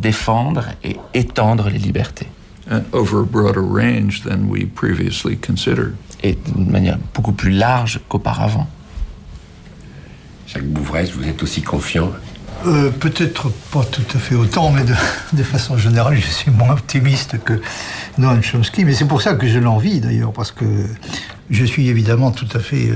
défendre et étendre les libertés. And over a broader range than we previously considered. Et d'une manière beaucoup plus large qu'auparavant. Jacques Bouvresse, vous êtes aussi confiant? Peut-être pas tout à fait autant, mais de façon générale, je suis moins optimiste que Noam Chomsky. Mais c'est pour ça que je l'envie, d'ailleurs, parce que je suis évidemment tout à fait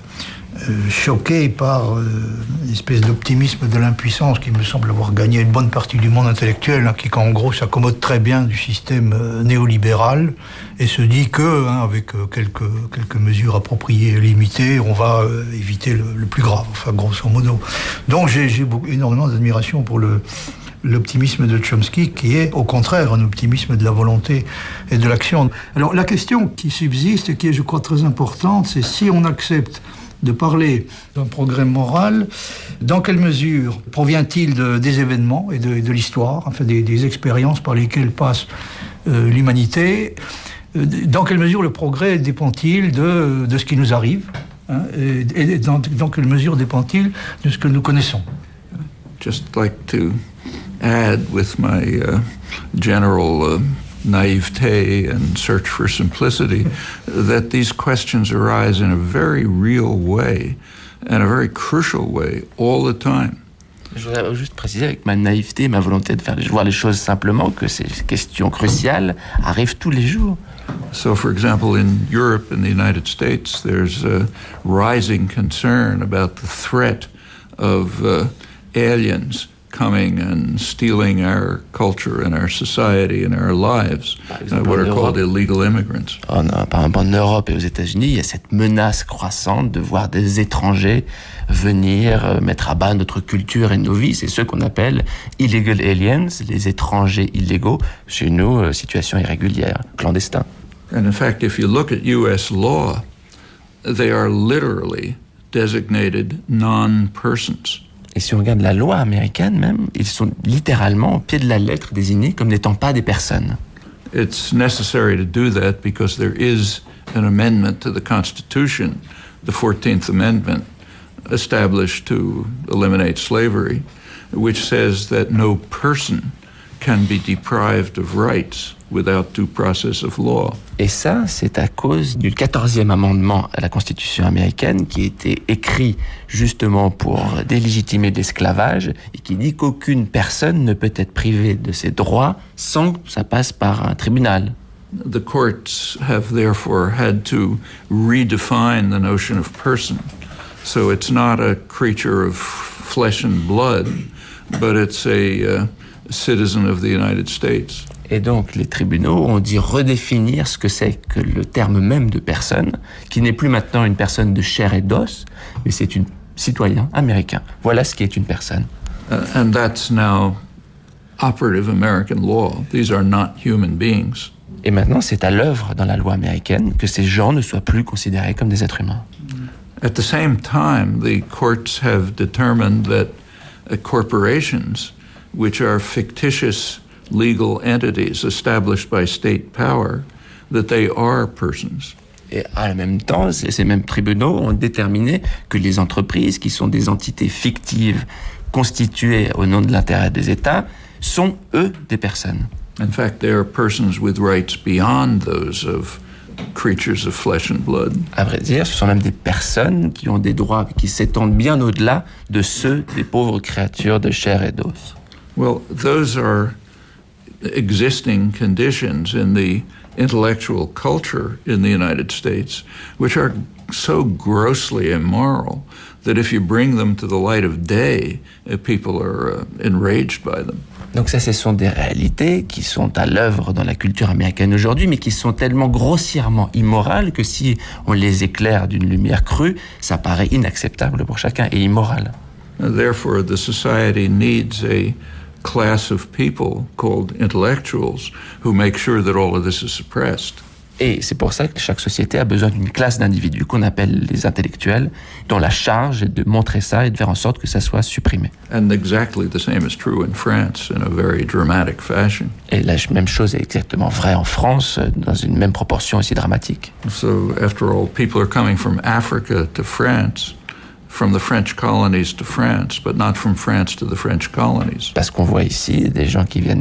choqué par l'espèce d'optimisme de l'impuissance qui me semble avoir gagné une bonne partie du monde intellectuel, hein, qui en gros s'accommode très bien du système néolibéral et se dit que, avec quelques mesures appropriées et limitées, on va éviter le plus grave, enfin grosso modo. Donc j'ai énormément d'admiration pour l'optimisme de Chomsky, qui est au contraire un optimisme de la volonté et de l'action. Alors la question qui subsiste et qui est, je crois, très importante, c'est si on accepte de parler d'un progrès moral, dans quelle mesure provient-il des événements et de l'histoire, enfin des expériences par lesquelles passe l'humanité, dans quelle mesure le progrès dépend-il de ce qui nous arrive, hein, et dans quelle mesure dépend-il de ce que nous connaissons. Just like to add with my general naivete and search for simplicity, that these questions arise in a very real way and a very crucial way all the time. Je voudrais juste préciser avec ma naïveté et ma volonté de voir les choses simplement que ces questions cruciales arrivent tous les jours. So, for example, in Europe and the United States, there's a rising concern about the threat of aliens coming and stealing our culture and our society and our lives, what are called illegal immigrants. Par exemple, en Europe et aux États-Unis, il y a cette menace croissante de voir des étrangers venir mettre à bas notre culture et nos vies. C'est ceux qu'on appelle illegal aliens, les étrangers illégaux. Chez nous, situation irrégulière, clandestin. And in fact, if you look at U.S. law, they are literally designated non-persons. Et si on regarde la loi américaine même, ils sont littéralement au pied de la lettre désignés comme n'étant pas des personnes. It's necessary to do that because there is an amendment to the Constitution, the 14th Amendment, established to eliminate slavery, which says that no person can be deprived of rights without due process of law. Et ça, c'est à cause du 14e amendement à la Constitution américaine qui a été écrit justement pour délégitimer l'esclavage et qui dit qu'aucune personne ne peut être privée de ses droits sans que ça passe par un tribunal. The courts have therefore had to redefine the notion of person. So it's not a creature of flesh and blood, but it's a citizen of the United States. Et donc, les tribunaux ont dit redéfinir ce que c'est que le terme même de personne, qui n'est plus maintenant une personne de chair et d'os, mais c'est un citoyen américain. Voilà ce qui est une personne. And that's now operative American law. These are not human beings. Et maintenant, c'est à l'œuvre dans la loi américaine que ces gens ne soient plus considérés comme des êtres humains. At the same time, the courts have determined that corporations, which are fictitious legal entities established by state power, that they are persons. Et en même temps, ces mêmes tribunaux ont déterminé que les entreprises, qui sont des entités fictives constituées au nom de l'intérêt des États, sont, eux, des personnes. In fact, they are persons with rights beyond those of creatures of flesh and blood. À vrai dire, ce sont même des personnes qui ont des droits qui s'étendent bien au-delà de ceux des pauvres créatures de chair et d'os. Well, those are existing conditions in the intellectual culture in the United States, which are so grossly immoral that if you bring them to the light of day, people are enraged by them. Donc ça, ce sont des réalités qui sont à l'œuvre dans la culture américaine aujourd'hui, mais qui sont tellement grossièrement immorales que si on les éclaire d'une lumière crue, ça paraît inacceptable pour chacun et immoral. Therefore, the society needs a class of people called intellectuals who make sure that all of this is suppressed. Et c'est pour ça que chaque société a besoin d'une classe d'individus qu'on appelle les intellectuels, dont la charge est de montrer ça et de faire en sorte que ça soit supprimé. And exactly the same is true in France in a very dramatic fashion. Et la même chose est exactement vraie en France, dans une même proportion aussi dramatique. So, after all, people are coming from Africa to France, from the French colonies to France, but not from France to the French colonies. Parce qu'on voit ici des gens qui viennent